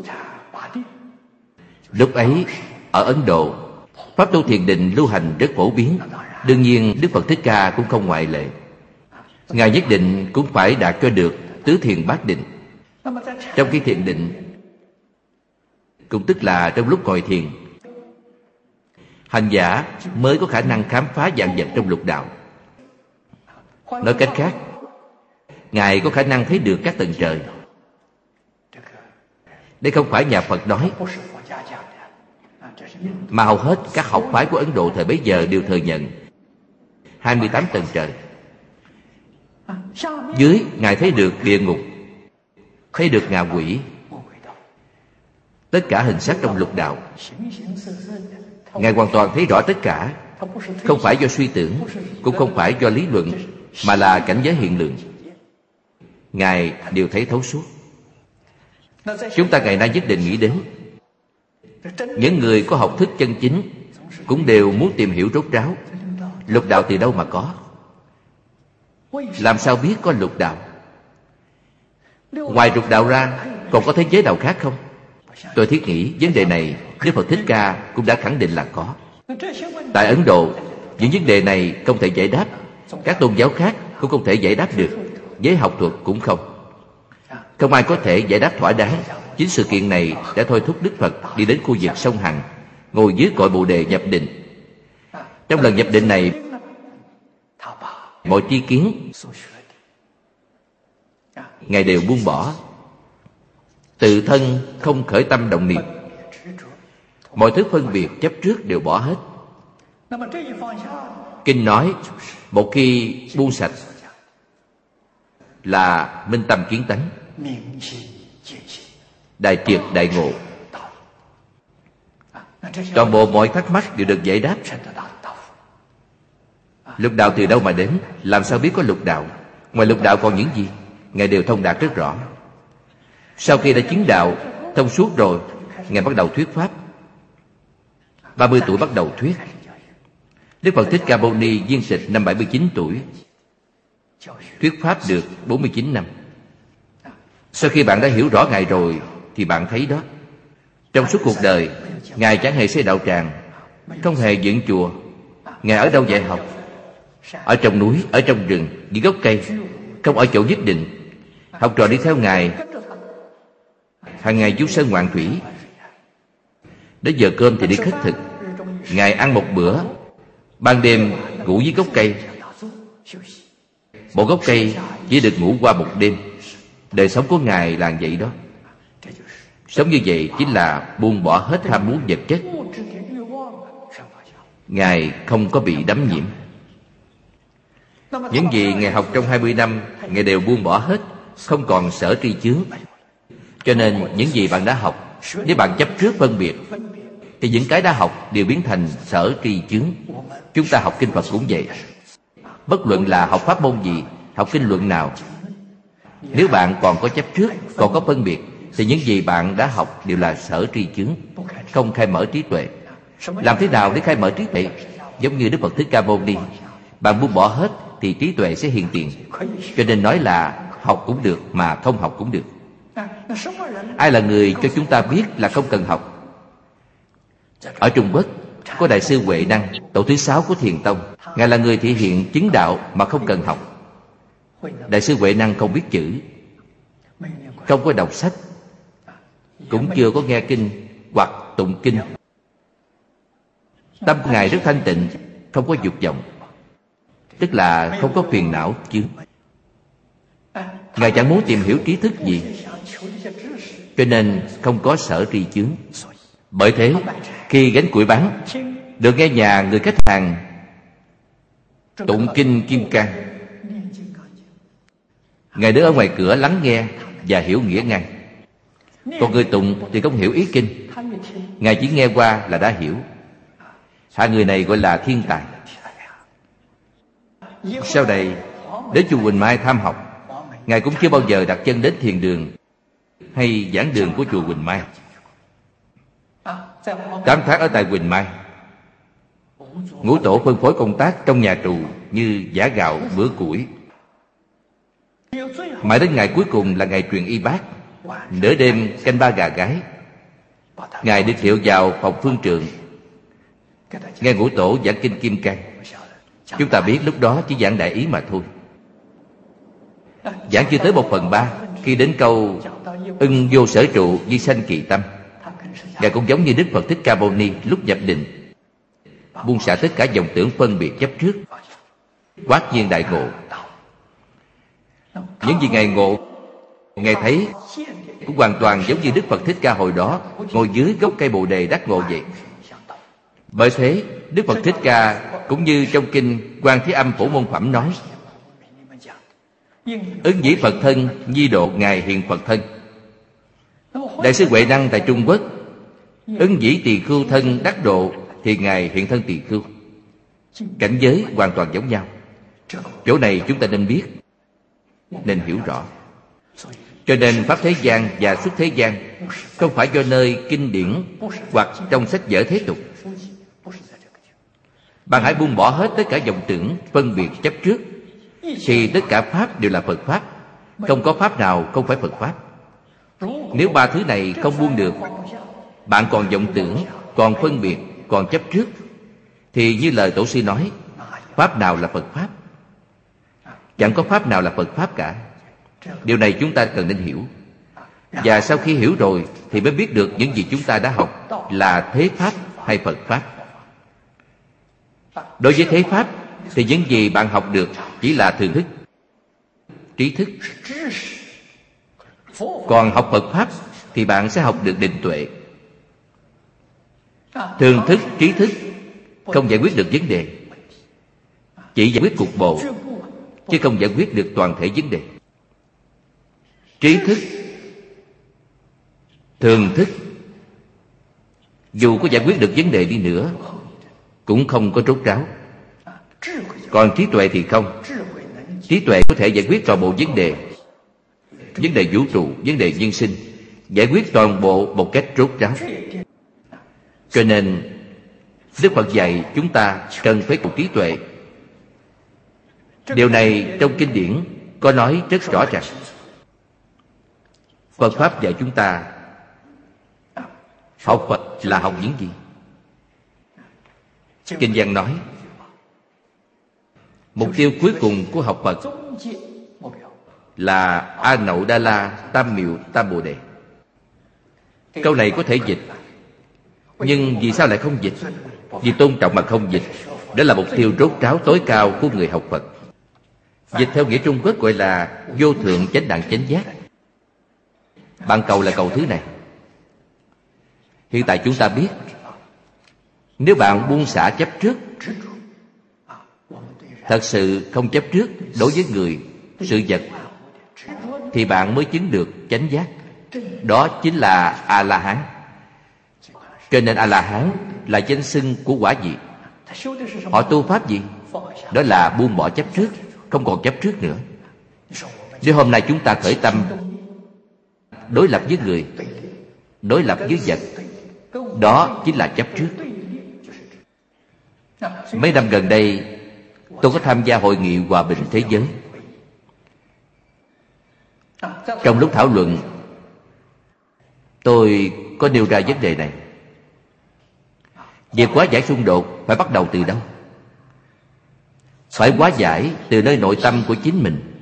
Lúc ấy ở Ấn Độ, pháp tu thiền định lưu hành rất phổ biến. Đương nhiên Đức Phật Thích Ca cũng không ngoại lệ. Ngài nhất định cũng phải đạt cho được tứ thiền bát định. Trong khi thiền định, cũng tức là trong lúc ngồi thiền, hành giả mới có khả năng khám phá vạn vật trong lục đạo. Nói cách khác, Ngài có khả năng thấy được các tầng trời. Đây không phải nhà Phật nói, mà hầu hết các học phái của Ấn Độ thời bấy giờ đều thừa nhận hai mươi tám tầng trời. Dưới, Ngài thấy được địa ngục, thấy được ngạ quỷ, tất cả hình sắc trong lục đạo. Ngài hoàn toàn thấy rõ tất cả, không phải do suy tưởng, cũng không phải do lý luận, mà là cảnh giới hiện lượng. Ngài đều thấy thấu suốt. Chúng ta ngày nay nhất định nghĩ đến những người có học thức chân chính cũng đều muốn tìm hiểu rốt ráo lục đạo từ đâu mà có. Làm sao biết có lục đạo? Ngoài lục đạo ra còn có thế giới nào khác không? Tôi thiết nghĩ vấn đề này Đức Phật Thích Ca cũng đã khẳng định là có. Tại Ấn Độ, những vấn đề này không thể giải đáp. Các tôn giáo khác cũng không thể giải đáp được. Giới học thuật cũng không. Không ai có thể giải đáp thỏa đáng. Chính sự kiện này đã thôi thúc Đức Phật đi đến khu vực sông Hằng, ngồi dưới cội Bồ Đề nhập định. Trong lần nhập định này, mọi chi kiến Ngài đều buông bỏ, tự thân không khởi tâm động niệm, mọi thứ phân biệt chấp trước đều bỏ hết. Kinh nói một khi buông sạch là minh tâm kiến tánh, đại triệt đại ngộ. Toàn bộ mọi thắc mắc đều được giải đáp. Lục đạo từ đâu mà đến? Làm sao biết có lục đạo? Ngoài lục đạo còn những gì? Ngài đều thông đạt rất rõ. Sau khi đã chứng đạo thông suốt rồi, Ngài bắt đầu thuyết pháp. ba mươi tuổi bắt đầu thuyết. Đức Phật Thích Ca Mâu Ni viên tịch năm bảy mươi chín tuổi, thuyết pháp được bốn mươi chín năm. Sau khi bạn đã hiểu rõ Ngài rồi thì bạn thấy đó, trong suốt cuộc đời Ngài chẳng hề xây đạo tràng, không hề dựng chùa. Ngài ở đâu dạy học? Ở trong núi, ở trong rừng, những gốc cây, không ở chỗ nhất định. Học trò đi theo Ngài, hàng ngày chú sơn ngoạn thủy. Đến giờ cơm thì đi khất thực. Ngài ăn một bữa, ban đêm ngủ dưới gốc cây. Một gốc cây chỉ được ngủ qua một đêm. Đời sống của Ngài là vậy đó. Sống như vậy chính là buông bỏ hết ham muốn vật chất. Ngài không có bị đắm nhiễm. Những gì Ngài học trong hai mươi năm, Ngài đều buông bỏ hết, không còn sở tri chướng. Cho nên những gì bạn đã học, nếu bạn chấp trước phân biệt, thì những cái đã học đều biến thành sở tri chướng. Chúng ta học kinh Phật cũng vậy. Bất luận là học pháp môn gì, học kinh luận nào, nếu bạn còn có chấp trước, còn có phân biệt, thì những gì bạn đã học đều là sở tri chướng, không khai mở trí tuệ. Làm thế nào để khai mở trí tuệ? Giống như Đức Phật Thích Ca Mâu Ni, bạn buông bỏ hết thì trí tuệ sẽ hiện tiền. Cho nên nói là học cũng được mà không học cũng được. Ai là người cho chúng ta biết là không cần học? Ở Trung Quốc có Đại sư Huệ Năng, tổ thứ sáu của Thiền Tông. Ngài là người thể hiện chứng đạo mà không cần học. Đại sư Huệ Năng không biết chữ, không có đọc sách, cũng chưa có nghe kinh hoặc tụng kinh. Tâm của Ngài rất thanh tịnh, không có dục vọng, tức là không có phiền não chướng. Ngài chẳng muốn tìm hiểu trí thức gì, cho nên không có sở tri chướng. Bởi thế khi gánh củi bán, được nghe nhà người khách hàng tụng kinh Kim Cang, Ngài đứng ở ngoài cửa lắng nghe và hiểu nghĩa ngay. Còn người tụng thì không hiểu ý kinh, Ngài chỉ nghe qua là đã hiểu. Hai người này gọi là thiên tài. Sau này đến chùa Huỳnh Mai tham học, Ngài cũng chưa bao giờ đặt chân đến thiền đường hay giảng đường của chùa Huỳnh Mai. Tám tháng ở tại Huỳnh Mai, Ngũ Tổ phân phối công tác trong nhà tù như giã gạo bữa củi. Mãi đến ngày cuối cùng là ngày truyền y bát, nửa đêm canh ba gà gáy, Ngài được triệu vào phòng phương trượng nghe Ngũ Tổ giảng kinh Kim Cang. Chúng ta biết lúc đó chỉ giảng đại ý mà thôi. Giảng chưa tới một phần ba, khi đến câu ưng vô sở trụ di sanh kỳ tâm, Ngài cũng giống như Đức Phật Thích Ca Mâu Ni lúc nhập định, buông xả tất cả vọng tưởng phân biệt chấp trước, quát nhiên đại ngộ. Những gì Ngài ngộ, Ngài thấy cũng hoàn toàn giống như Đức Phật Thích Ca hồi đó ngồi dưới gốc cây Bồ Đề đắc ngộ vậy. Bởi thế Đức Phật Thích Ca cũng như trong kinh Quan Thế Âm Phổ Môn Phẩm nói: ứng dĩ Phật thân, nhi độ Ngài hiện Phật thân. Đại sư Huệ Năng tại Trung Quốc, ứng dĩ tỳ khưu thân đắc độ thì Ngài hiện thân tỳ khưu. Cảnh giới hoàn toàn giống nhau. Chỗ này chúng ta nên biết, nên hiểu rõ. Cho nên Pháp thế gian và xuất thế gian không phải do nơi kinh điển hoặc trong sách vở thế tục. Bạn hãy buông bỏ hết tất cả vọng tưởng, phân biệt chấp trước, thì tất cả Pháp đều là Phật Pháp. Không có Pháp nào không phải Phật Pháp. Nếu ba thứ này không buông được, bạn còn vọng tưởng, còn phân biệt, còn chấp trước, thì như lời Tổ sư nói, Pháp nào là Phật Pháp? Chẳng có Pháp nào là Phật Pháp cả. Điều này chúng ta cần nên hiểu. Và sau khi hiểu rồi thì mới biết được những gì chúng ta đã học là thế Pháp hay Phật Pháp. Đối với thế Pháp thì những gì bạn học được chỉ là thường thức, trí thức. Còn học Phật Pháp thì bạn sẽ học được định tuệ. Thường thức, trí thức không giải quyết được vấn đề. Chỉ giải quyết cục bộ, chứ không giải quyết được toàn thể vấn đề. Trí thức, thường thức, dù có giải quyết được vấn đề đi nữa cũng không có rốt ráo. Còn trí tuệ thì không. Trí tuệ có thể giải quyết toàn bộ vấn đề, vấn đề vũ trụ, vấn đề nhân sinh, giải quyết toàn bộ một cách rốt ráo. Cho nên Đức Phật dạy chúng ta cần phải có trí tuệ. Điều này trong kinh điển có nói rất rõ ràng. Phật Pháp dạy chúng ta học Phật là học những gì? Kinh văn nói mục tiêu cuối cùng của học Phật là A Nậu Đa La Tam Miệu Tam Bồ Đề. Câu này có thể dịch, nhưng vì sao lại không dịch? Vì tôn trọng mà không dịch. Đó là mục tiêu rốt ráo tối cao của người học Phật. Dịch theo nghĩa Trung Quốc gọi là vô thượng chánh đẳng chánh giác. Bạn cầu là cầu thứ này. Hiện tại chúng ta biết, nếu bạn buông xả chấp trước, thật sự không chấp trước đối với người, sự vật, thì bạn mới chứng được chánh giác. Đó chính là A-la-hán. Cho nên A-la-hán là danh xưng của quả vị. Họ tu pháp gì? Đó là buông bỏ chấp trước, không còn chấp trước nữa. Nếu hôm nay chúng ta khởi tâm đối lập với người, đối lập với vật, đó chính là chấp trước. Mấy năm gần đây tôi có tham gia hội nghị hòa bình thế giới. Trong lúc thảo luận, tôi có nêu ra vấn đề này. Việc hóa giải xung đột phải bắt đầu từ đâu? Phải hóa giải từ nơi nội tâm của chính mình.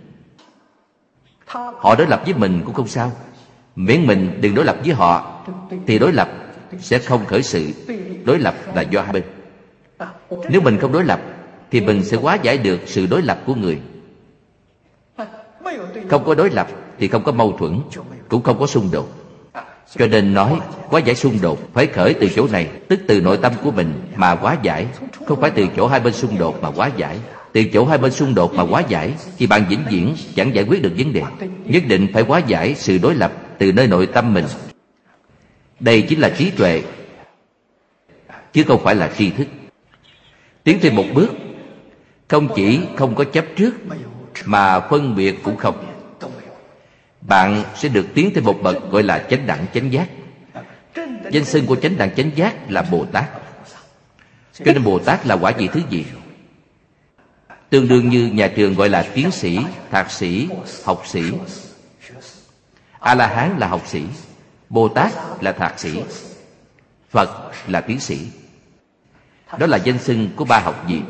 Họ đối lập với mình cũng không sao, miễn mình đừng đối lập với họ, thì đối lập sẽ không khởi sự. Đối lập là do hai bên. Nếu mình không đối lập thì mình sẽ hóa giải được sự đối lập của người. Không có đối lập thì không có mâu thuẫn, cũng không có xung đột. Cho nên nói hóa giải xung đột phải khởi từ chỗ này, tức từ nội tâm của mình mà hóa giải, không phải từ chỗ hai bên xung đột mà hóa giải. Từ chỗ hai bên xung đột mà hóa giải thì bạn vĩnh viễn chẳng giải quyết được vấn đề. Nhất định phải hóa giải sự đối lập từ nơi nội tâm mình. Đây chính là trí tuệ, chứ không phải là tri thức. Tiến thêm một bước, không chỉ không có chấp trước mà phân biệt cũng không. Bạn sẽ được tiến thêm một bậc gọi là chánh đẳng chánh giác. Danh xưng của chánh đẳng chánh giác là Bồ Tát. Cho nên Bồ Tát là quả vị thứ gì? Tương đương như nhà trường gọi là tiến sĩ, thạc sĩ, học sĩ. A-la-hán là học sĩ, Bồ Tát là thạc sĩ, Phật là tiến sĩ. Đó là danh xưng của ba học vị.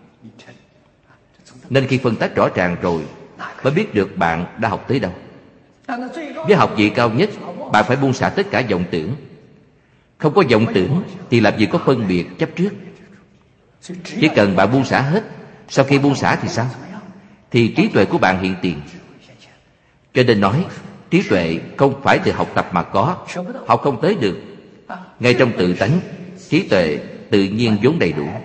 Nên khi phân tách rõ ràng rồi mới biết được bạn đã học tới đâu. Với học vị cao nhất, bạn phải buông xả tất cả vọng tưởng. Không có vọng tưởng thì làm gì có phân biệt chấp trước. Chỉ cần bạn buông xả hết, sau khi buông xả thì sao? Thì trí tuệ của bạn hiện tiền. Cho nên nói trí tuệ không phải từ học tập mà có, học không tới được. Ngay trong tự tánh, trí tuệ tự nhiên vốn đầy đủ.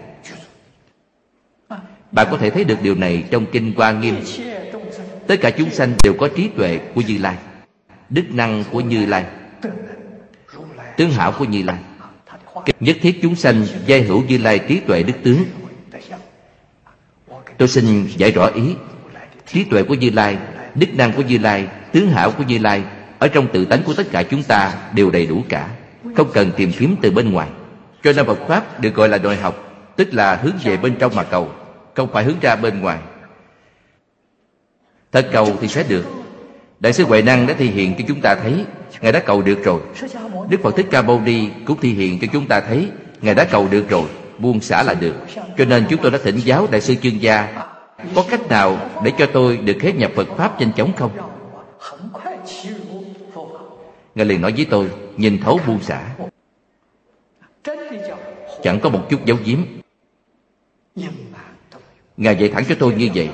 Bạn có thể thấy được điều này trong Kinh Hoa Nghiêm. Tất cả chúng sanh đều có trí tuệ của Như Lai, đức năng của Như Lai, tướng hảo của Như Lai. Nhất thiết chúng sanh giai hữu Như Lai trí tuệ đức tướng. Tôi xin giải rõ ý. Trí tuệ của Như Lai, đức năng của Như Lai, tướng hảo của Như Lai ở trong tự tánh của tất cả chúng ta đều đầy đủ cả, không cần tìm kiếm từ bên ngoài. Cho nên Phật Pháp được gọi là đòi học, tức là hướng về bên trong mà cầu, không phải hướng ra bên ngoài. Thật cầu thì sẽ được. Đại sư Huệ Năng đã thể hiện cho chúng ta thấy Ngài đã cầu được rồi. Đức Phật Thích Ca Mâu Ni cũng thể hiện cho chúng ta thấy Ngài đã cầu được rồi, buông xả là được. Cho nên chúng tôi đã thỉnh giáo Đại sư Chương Gia, có cách nào để cho tôi được khế nhập Phật Pháp nhanh chóng không? Ngài liền nói với tôi, nhìn thấu buông xả, chẳng có một chút giấu giếm. Ngài dạy thẳng cho tôi như vậy.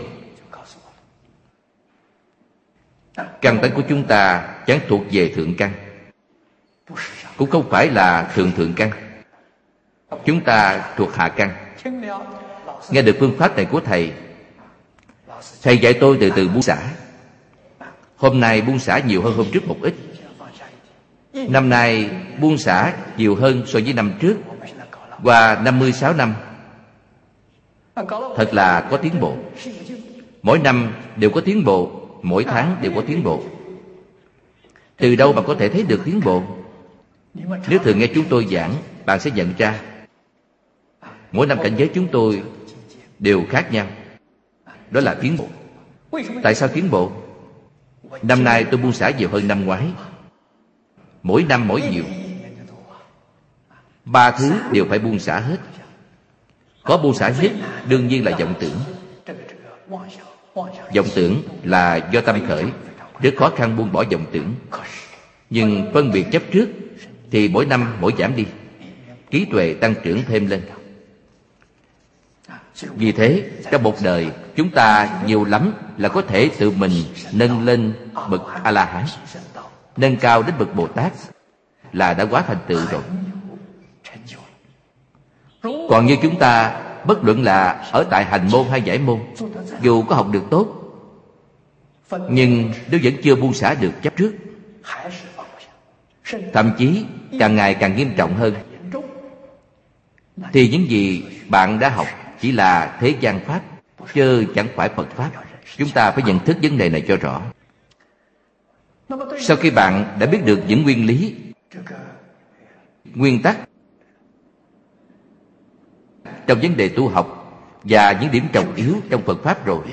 Căn tánh của chúng ta chẳng thuộc về thượng căn, cũng không phải là thượng thượng căn. Chúng ta thuộc hạ căn. Nghe được phương pháp này của thầy, thầy dạy tôi từ từ buông xả. Hôm nay buông xả nhiều hơn hôm trước một ít. Năm nay buông xả nhiều hơn so với năm trước. Qua năm mươi sáu năm, thật là có tiến bộ. Mỗi năm đều có tiến bộ, mỗi tháng đều có tiến bộ. Từ đâu bạn có thể thấy được tiến bộ? Nếu thường nghe chúng tôi giảng, bạn sẽ nhận ra mỗi năm cảnh giới chúng tôi đều khác nhau. Đó là tiến bộ. Tại sao tiến bộ? Năm nay tôi buông xả nhiều hơn năm ngoái. Mỗi năm mỗi nhiều. Ba thứ đều phải buông xả hết. Có buông xả nhất đương nhiên là vọng tưởng. Vọng tưởng là do tâm khởi, rất khó khăn buông bỏ vọng tưởng. Nhưng phân biệt chấp trước thì mỗi năm mỗi giảm đi, trí tuệ tăng trưởng thêm lên. Vì thế trong một đời chúng ta nhiều lắm là có thể tự mình nâng lên bậc A-la-hán, nâng cao đến bậc Bồ Tát, là đã quá thành tựu rồi. Còn như chúng ta, bất luận là ở tại hành môn hay giải môn, dù có học được tốt, nhưng nếu vẫn chưa buông xả được chấp trước, thậm chí càng ngày càng nghiêm trọng hơn, thì những gì bạn đã học chỉ là thế gian pháp, chứ chẳng phải Phật pháp. Chúng ta phải nhận thức vấn đề này cho rõ. Sau khi bạn đã biết được những nguyên lý, nguyên tắc trong vấn đề tu học và những điểm trọng yếu trong Phật pháp rồi,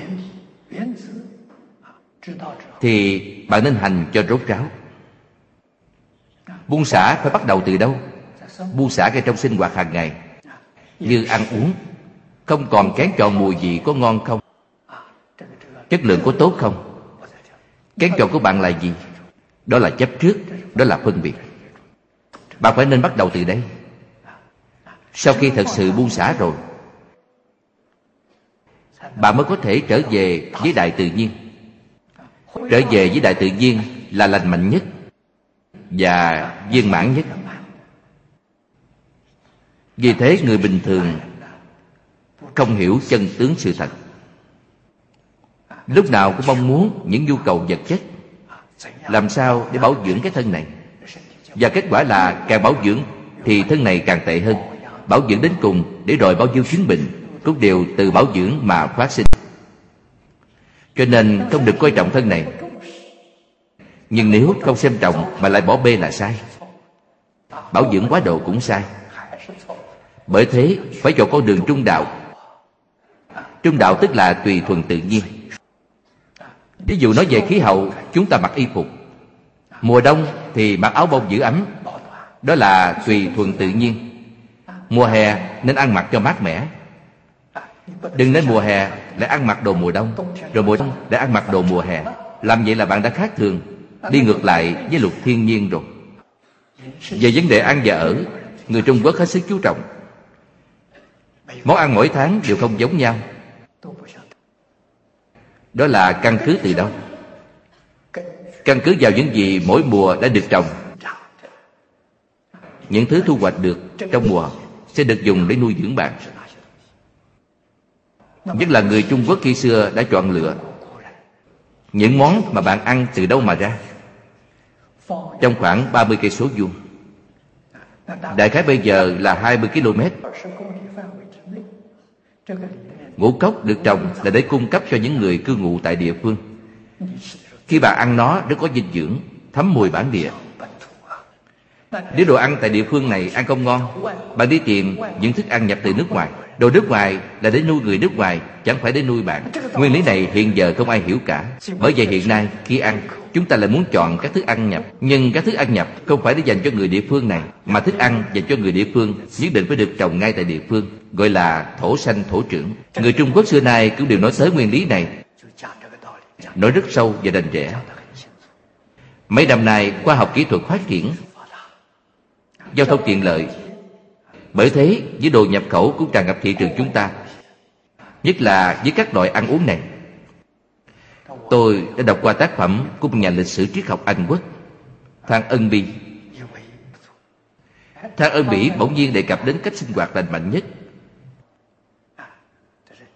thì bạn nên hành cho rốt ráo. Buông xả phải bắt đầu từ đâu? Buông xả ngay trong sinh hoạt hàng ngày. Như ăn uống, không còn kén chọn mùi vị có ngon không, chất lượng có tốt không. Kén chọn của bạn là gì? Đó là chấp trước, đó là phân biệt. Bạn phải nên bắt đầu từ đây. Sau khi thật sự buông xả rồi, bạn mới có thể trở về với đại tự nhiên. Trở về với đại tự nhiên là lành mạnh nhất và viên mãn nhất. Vì thế người bình thường không hiểu chân tướng sự thật, lúc nào cũng mong muốn những nhu cầu vật chất, làm sao để bảo dưỡng cái thân này. Và kết quả là càng bảo dưỡng thì thân này càng tệ hơn. Bảo dưỡng đến cùng để rồi bao nhiêu chứng bệnh cũng đều từ bảo dưỡng mà phát sinh. Cho nên không được coi trọng thân này. Nhưng nếu không xem trọng mà lại bỏ bê là sai. Bảo dưỡng quá độ cũng sai. Bởi thế phải chọn con đường trung đạo. Trung đạo tức là tùy thuận tự nhiên. Ví dụ nói về khí hậu, chúng ta mặc y phục. Mùa đông thì mặc áo bông giữ ấm, đó là tùy thuận tự nhiên. Mùa hè nên ăn mặc cho mát mẻ. Đừng nên mùa hè lại ăn mặc đồ mùa đông, rồi mùa đông lại ăn mặc đồ mùa hè. Làm vậy là bạn đã khác thường, đi ngược lại với luật thiên nhiên rồi. Về vấn đề ăn và ở, người Trung Quốc hết sức chú trọng. Món ăn mỗi tháng đều không giống nhau. Đó là căn cứ từ đâu? Căn cứ vào những gì mỗi mùa đã được trồng. Những thứ thu hoạch được trong mùa sẽ được dùng để nuôi dưỡng bạn. Nhất là người Trung Quốc khi xưa đã chọn lựa những món mà bạn ăn từ đâu mà ra, trong khoảng ba mươi cây số vuông. Đại khái bây giờ là hai mươi ki lô mét. Ngũ cốc được trồng là để cung cấp cho những người cư ngụ tại địa phương. Khi bạn ăn nó rất có dinh dưỡng, thấm mùi bản địa. Nếu đồ ăn tại địa phương này ăn không ngon, bạn đi tìm những thức ăn nhập từ nước ngoài. Đồ nước ngoài là để nuôi người nước ngoài, chẳng phải để nuôi bạn. Nguyên lý này hiện giờ không ai hiểu cả. Bởi vậy hiện nay khi ăn, chúng ta lại muốn chọn các thức ăn nhập. Nhưng các thức ăn nhập không phải để dành cho người địa phương này, mà thức ăn dành cho người địa phương nhất định phải được trồng ngay tại địa phương, gọi là thổ sanh thổ trưởng. Người Trung Quốc xưa nay cũng đều nói tới nguyên lý này, nói rất sâu và rành rẽ. Mấy năm nay khoa học kỹ thuật phát triển, giao thông tiện lợi, bởi thế với đồ nhập khẩu cũng tràn ngập thị trường chúng ta, nhất là với các loại ăn uống này. Tôi đã đọc qua tác phẩm của một nhà lịch sử triết học Anh Quốc, Thang Ân Bỉ. Thang Ân Bỉ bỗng nhiên đề cập đến cách sinh hoạt lành mạnh nhất.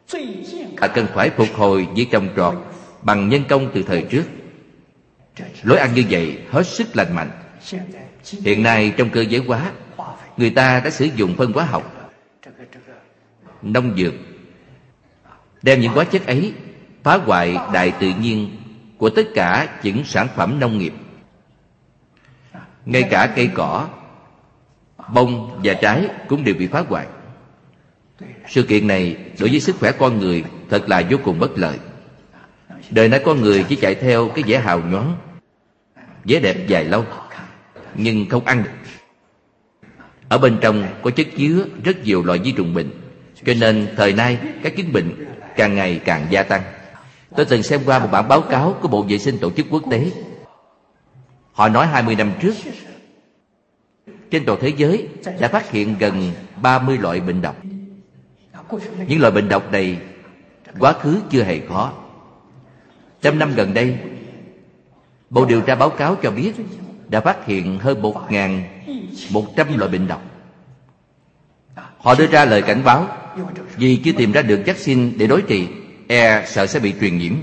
Ta cần phải phục hồi việc trồng trọt bằng nhân công từ thời trước. Lối ăn như vậy hết sức lành mạnh. Hiện nay trong cơ giới hóa, người ta đã sử dụng phân hóa học, nông dược, đem những hóa chất ấy phá hoại đại tự nhiên của tất cả những sản phẩm nông nghiệp. Ngay cả cây cỏ, bông và trái cũng đều bị phá hoại. Sự kiện này đối với sức khỏe con người thật là vô cùng bất lợi. Đời nay con người chỉ chạy theo cái vẻ hào nhoáng, vẻ đẹp dài lâu, nhưng không ăn được. Ở bên trong có chất chứa rất nhiều loại vi trùng bệnh, cho nên thời nay các chứng bệnh càng ngày càng gia tăng. Tôi từng xem qua một bản báo cáo của Bộ Vệ sinh Tổ chức Quốc tế. Họ nói hai mươi năm trước, trên toàn thế giới đã phát hiện gần ba mươi loại bệnh độc. Những loại bệnh độc này quá khứ chưa hề có. Trăm năm gần đây, Bộ điều tra báo cáo cho biết đã phát hiện hơn một nghìn một trăm loại bệnh độc. Họ đưa ra lời cảnh báo, vì chưa tìm ra được vaccine để đối trị, e sợ sẽ bị truyền nhiễm.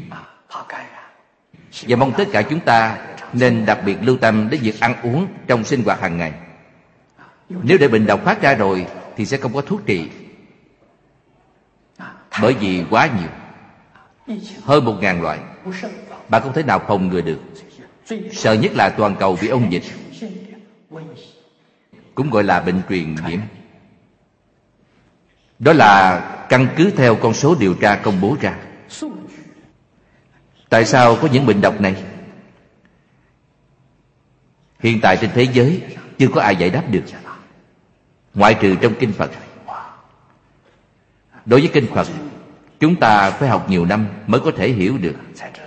Và mong tất cả chúng ta nên đặc biệt lưu tâm đến việc ăn uống trong sinh hoạt hàng ngày. Nếu để bệnh độc phát ra rồi thì sẽ không có thuốc trị, bởi vì quá nhiều, hơn một ngàn loại, bạn không thể nào phòng ngừa được. Sợ nhất là toàn cầu bị ôn dịch, cũng gọi là bệnh truyền nhiễm. Đó là căn cứ theo con số điều tra công bố ra. Tại sao có những bệnh độc này? Hiện tại trên thế giới chưa có ai giải đáp được, ngoại trừ trong kinh Phật. Đối với kinh Phật, chúng ta phải học nhiều năm mới có thể hiểu được.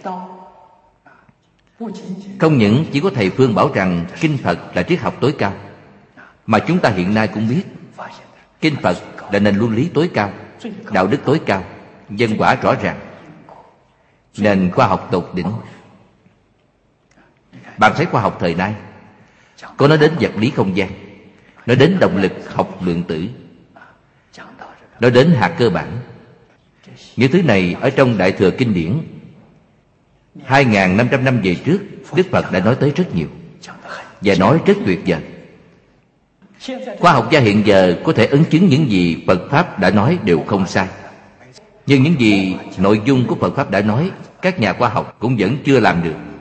Không những chỉ có thầy Phương bảo rằng kinh Phật là triết học tối cao, mà chúng ta hiện nay cũng biết kinh Phật là nền luân lý tối cao, đạo đức tối cao, nhân quả rõ ràng, nền khoa học tột đỉnh. Bạn thấy khoa học thời nay có nói đến vật lý không gian, nói đến động lực học lượng tử, nói đến hạt cơ bản. Những thứ này ở trong Đại Thừa Kinh điển hai nghìn năm trăm năm về trước, Đức Phật đã nói tới rất nhiều, và nói rất tuyệt vời. Khoa học gia hiện giờ có thể ấn chứng những gì Phật Pháp đã nói đều không sai. Nhưng những gì nội dung của Phật Pháp đã nói, các nhà khoa học cũng vẫn chưa làm được.